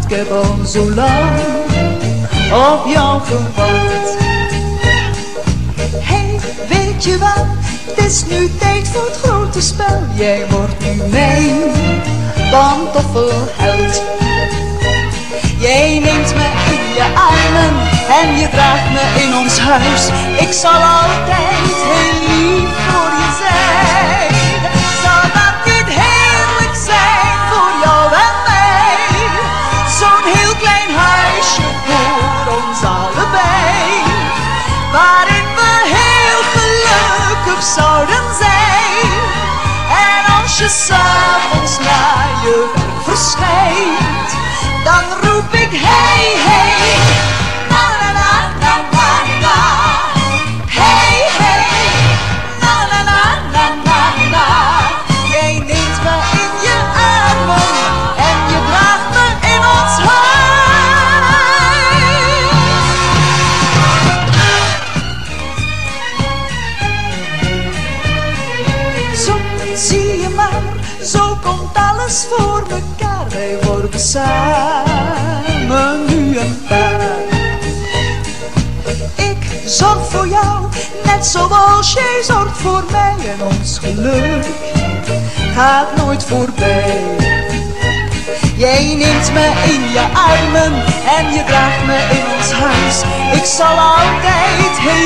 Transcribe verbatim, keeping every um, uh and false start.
ik heb al zo lang op jou gewacht. Hey, weet je wel, het is nu tijd voor het grote spel. Jij wordt nu mijn pantoffelheld. Jij neemt me in je armen en je draagt me in ons huis. Ik zal altijd heel lief voor je zijn. Zal dat niet heerlijk zijn voor jou en mij? Zo'n heel klein huisje voor ons allebei, waarin we heel gelukkig zouden zijn. En als je 's avonds naar je werk verschijnt, dan roep ik hey, hey, na na na na na na. Hey, hey, na na na na na na. Jij neemt me in je armen en je draagt me in ons huis. Zo zie je maar, zo komt alles voor mekaar. Wij worden samen nu een paar. Ik zorg voor jou, net zoals jij zorgt voor mij. En ons geluk gaat nooit voorbij. Jij neemt me in je armen en je draagt me in ons huis. Ik zal altijd heel